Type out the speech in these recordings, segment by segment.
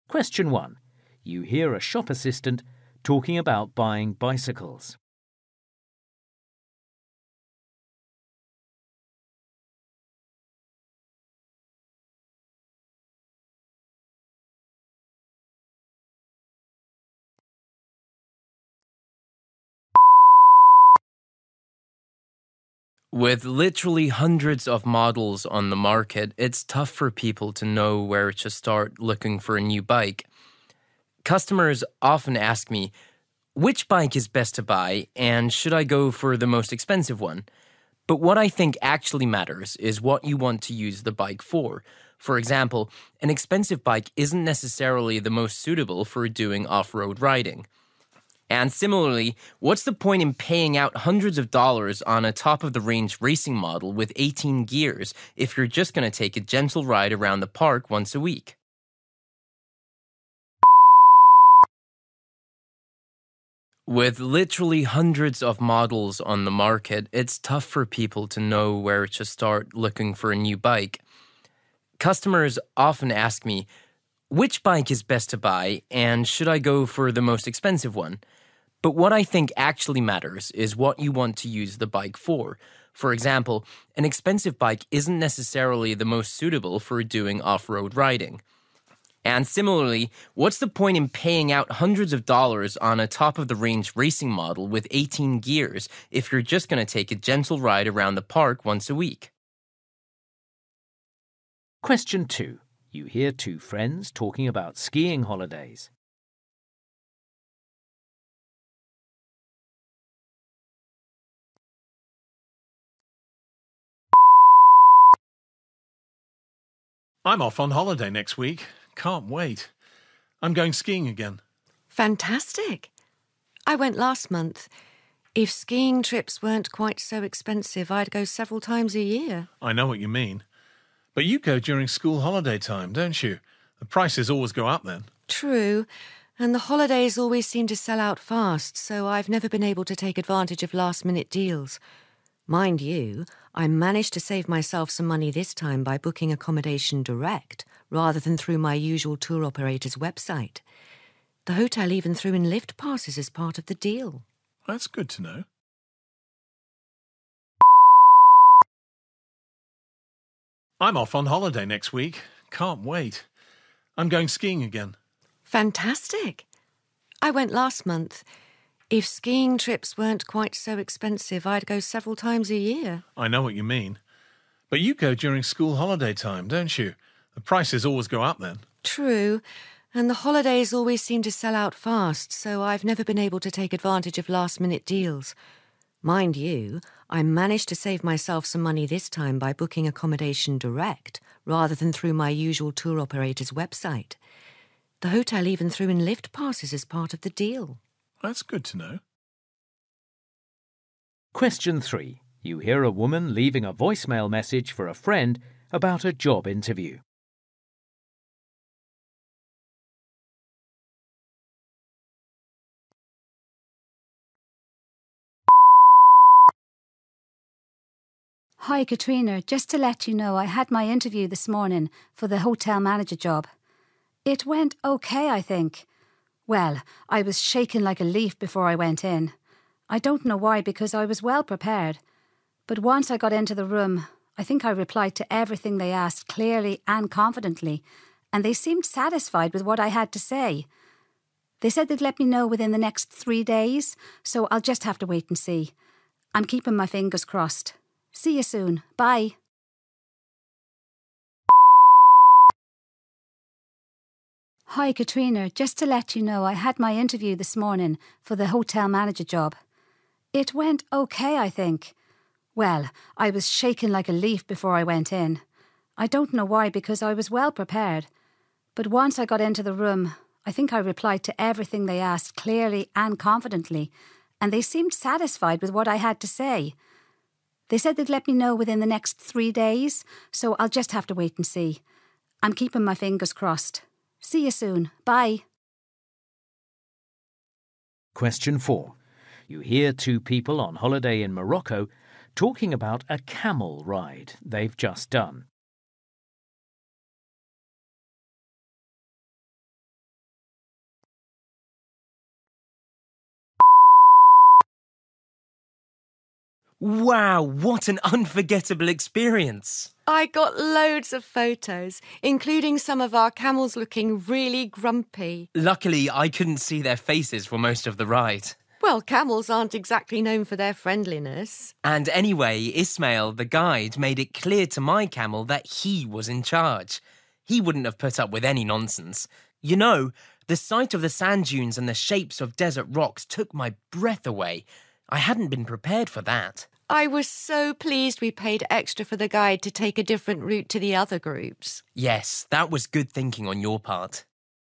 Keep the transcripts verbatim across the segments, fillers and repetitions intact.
Question one. You hear a shop assistant talking about buying bicycles. With literally hundreds of models on the market, it's tough for people to know where to start looking for a new bike. Customers often ask me, which bike is best to buy and should I go for the most expensive one? But what I think actually matters is what you want to use the bike for. For example, an expensive bike isn't necessarily the most suitable for doing off-road riding. And similarly, what's the point in paying out hundreds of dollars on a top-of-the-range racing model with eighteen gears if you're just going to take a gentle ride around the park once a week? With literally hundreds of models on the market, it's tough for people to know where to start looking for a new bike. Customers often ask me, which bike is best to buy and should I go for the most expensive one? But what I think actually matters is what you want to use the bike for. For example, an expensive bike isn't necessarily the most suitable for doing off-road riding. And similarly, what's the point in paying out hundreds of dollars on a top-of-the-range racing model with eighteen gears if you're just going to take a gentle ride around the park once a week? Question two. You hear two friends talking about skiing holidays. I'm off on holiday next week. Can't wait. I'm going skiing again. Fantastic. I went last month. If skiing trips weren't quite so expensive, I'd go several times a year. I know what you mean. But you go during school holiday time, don't you? The prices always go up then. True. And the holidays always seem to sell out fast, so I've never been able to take advantage of last-minute deals. Mind you, I managed to save myself some money this time by booking accommodation direct, rather than through my usual tour operator's website. The hotel even threw in lift passes as part of the deal. That's good to know. I'm off on holiday next week. Can't wait. I'm going skiing again. Fantastic. I went last month. If skiing trips weren't quite so expensive, I'd go several times a year. I know what you mean. But you go during school holiday time, don't you? The prices always go up then. True. And the holidays always seem to sell out fast, so I've never been able to take advantage of last-minute deals. Mind you, I managed to save myself some money this time by booking accommodation direct, rather than through my usual tour operator's website. The hotel even threw in lift passes as part of the deal. That's good to know. Question three. You hear a woman leaving a voicemail message for a friend about a job interview. Hi, Katrina. Just to let you know, I had my interview this morning for the hotel manager job. It went okay, I think. Well, I was shaking like a leaf before I went in. I don't know why, because I was well prepared. But once I got into the room, I think I replied to everything they asked clearly and confidently, and they seemed satisfied with what I had to say. They said they'd let me know within the next three days, so I'll just have to wait and see. I'm keeping my fingers crossed. See you soon. Bye. Hi, Katrina. Just to let you know, I had my interview this morning for the hotel manager job. It went okay, I think. Well, I was shaking like a leaf before I went in. I don't know why, because I was well prepared. But once I got into the room, I think I replied to everything they asked clearly and confidently, and they seemed satisfied with what I had to say. They said they'd let me know within the next three days, so I'll just have to wait and see. I'm keeping my fingers crossed. See you soon. Bye. Question four. You hear two people on holiday in Morocco talking about a camel ride they've just done. Wow, what an unforgettable experience! I got loads of photos, including some of our camels looking really grumpy. Luckily, I couldn't see their faces for most of the ride. Well, camels aren't exactly known for their friendliness. And anyway, Ismail, the guide, made it clear to my camel that he was in charge. He wouldn't have put up with any nonsense. You know, the sight of the sand dunes and the shapes of desert rocks took my breath away. I hadn't been prepared for that. I was so pleased we paid extra for the guide to take a different route to the other groups. Yes, that was good thinking on your part.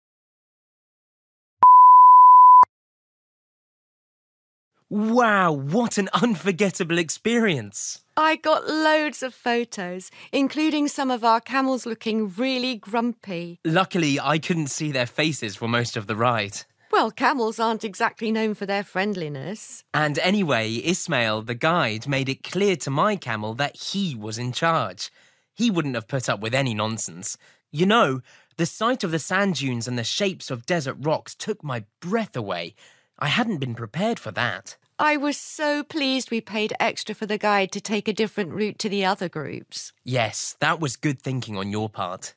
Wow, what an unforgettable experience! I got loads of photos, including some of our camels looking really grumpy. Luckily, I couldn't see their faces for most of the ride. Well, camels aren't exactly known for their friendliness. And anyway, Ismail, the guide, made it clear to my camel that he was in charge. He wouldn't have put up with any nonsense. You know, the sight of the sand dunes and the shapes of desert rocks took my breath away. I hadn't been prepared for that. I was so pleased we paid extra for the guide to take a different route to the other groups. Yes, that was good thinking on your part.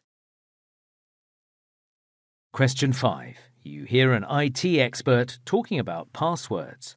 Question five. You hear an I T expert talking about passwords.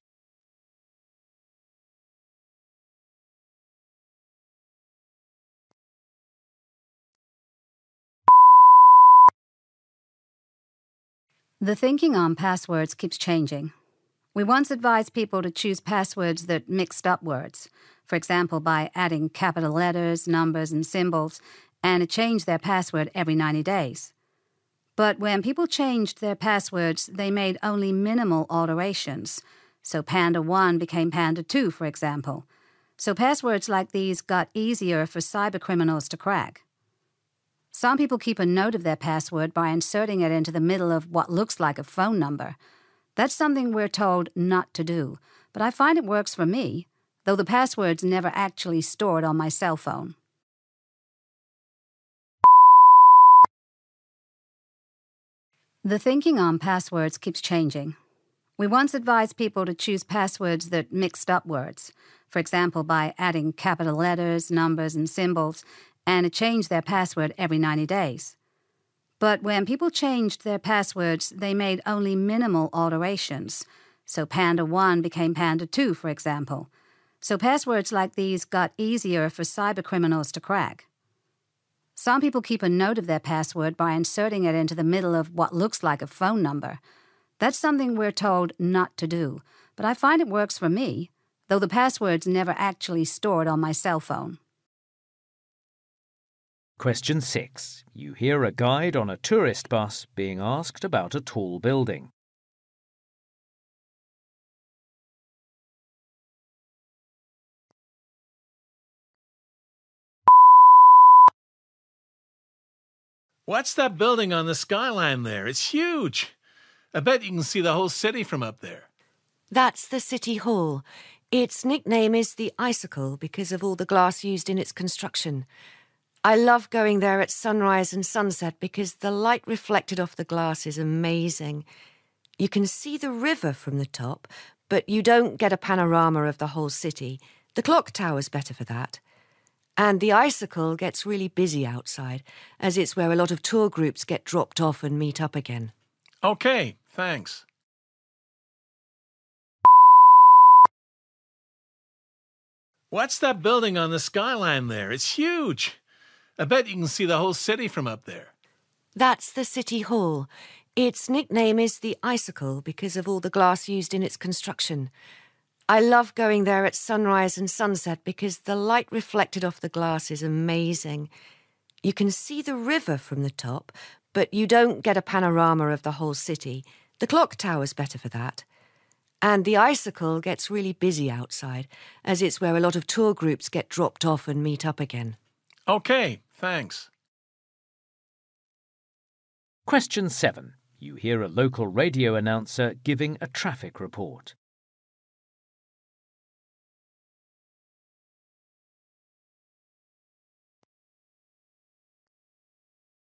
The thinking on passwords keeps changing. We once advised people to choose passwords that mixed up words, for example, by adding capital letters, numbers, and symbols, and to change their password every ninety days. But when people changed their passwords, they made only minimal alterations. So Panda one became Panda two, for example. So passwords like these got easier for cybercriminals to crack. Some people keep a note of their password by inserting it into the middle of what looks like a phone number. That's something we're told not to do, but I find it works for me, though the password's never actually stored on my cell phone. The thinking on passwords keeps changing. We once advised people to choose passwords that mixed up words, for example, by adding capital letters, numbers, and symbols, and to change their password every ninety days. But when people changed their passwords, they made only minimal alterations. So Panda one became Panda two, for example. So passwords like these got easier for cybercriminals to crack. Some people keep a note of their password by inserting it into the middle of what looks like a phone number. That's something we're told not to do, but I find it works for me, though the password's never actually stored on my cell phone. Question six. You hear a guide on a tourist bus being asked about a tall building. What's that building on the skyline there? It's huge. I bet you can see the whole city from up there. That's the City Hall. Its nickname is the Icicle because of all the glass used in its construction. I love going there at sunrise and sunset because the light reflected off the glass is amazing. You can see the river from the top, but you don't get a panorama of the whole city. The clock tower's better for that. And the Icicle gets really busy outside, as it's where a lot of tour groups get dropped off and meet up again. Okay, thanks. What's that building on the skyline there? It's huge. I bet you can see the whole city from up there. That's the City Hall. Its nickname is the Icicle because of all the glass used in its construction. I love going there at sunrise and sunset because the light reflected off the glass is amazing. You can see the river from the top, but you don't get a panorama of the whole city. The clock tower's better for that. And the Icicle gets really busy outside, as it's where a lot of tour groups get dropped off and meet up again. Okay, thanks. Question seven. You hear a local radio announcer giving a traffic report.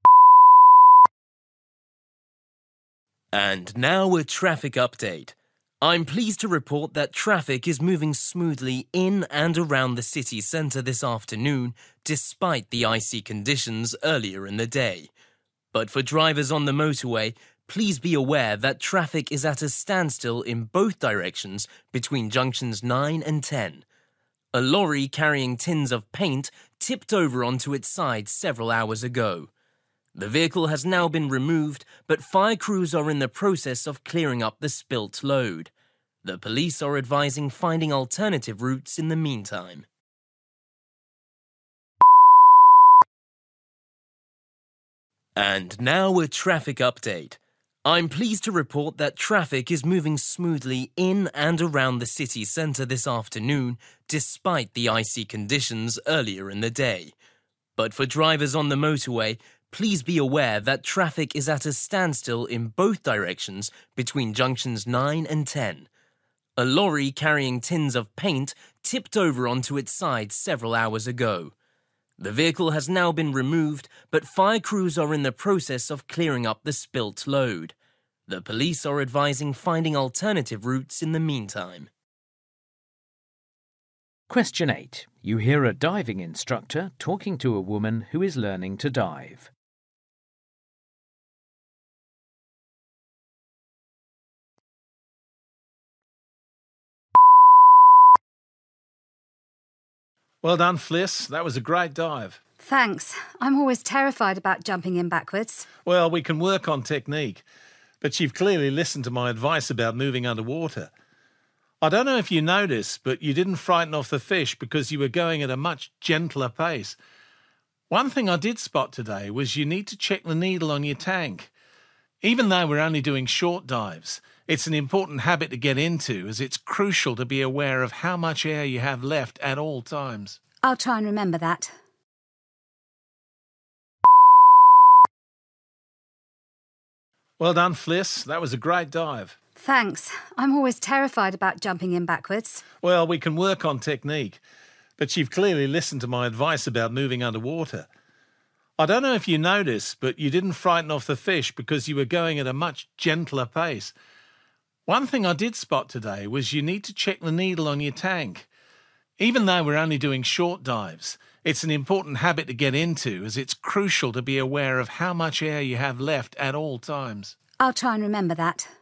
And now a traffic update. I'm pleased to report that traffic is moving smoothly in and around the city centre this afternoon, despite the icy conditions earlier in the day. But for drivers on the motorway, please be aware that traffic is at a standstill in both directions between junctions nine and ten. A lorry carrying tins of paint tipped over onto its side several hours ago. The vehicle has now been removed, but fire crews are in the process of clearing up the spilt load. The police are advising finding alternative routes in the meantime. And now a traffic update. I'm pleased to report that traffic is moving smoothly in and around the city centre this afternoon, despite the icy conditions earlier in the day. But for drivers on the motorway, please be aware that traffic is at a standstill in both directions between junctions nine and ten. A lorry carrying tins of paint tipped over onto its side several hours ago. The vehicle has now been removed, but fire crews are in the process of clearing up the spilt load. The police are advising finding alternative routes in the meantime. Question eight. You hear a diving instructor talking to a woman who is learning to dive. Well done, Fliss. That was a great dive. Thanks. I'm always terrified about jumping in backwards. Well, we can work on technique, but you've clearly listened to my advice about moving underwater. I don't know if you noticed, but you didn't frighten off the fish because you were going at a much gentler pace. One thing I did spot today was you need to check the needle on your tank. Even though we're only doing short dives, it's an important habit to get into, as it's crucial to be aware of how much air you have left at all times. I'll try and remember that. Well done, Fliss. That was a great dive. Thanks. I'm always terrified about jumping in backwards. Well, we can work on technique, but you've clearly listened to my advice about moving underwater. I don't know if you noticed, but you didn't frighten off the fish because you were going at a much gentler pace. One thing I did spot today was you need to check the needle on your tank. Even though we're only doing short dives, it's an important habit to get into, as it's crucial to be aware of how much air you have left at all times. I'll try and remember that.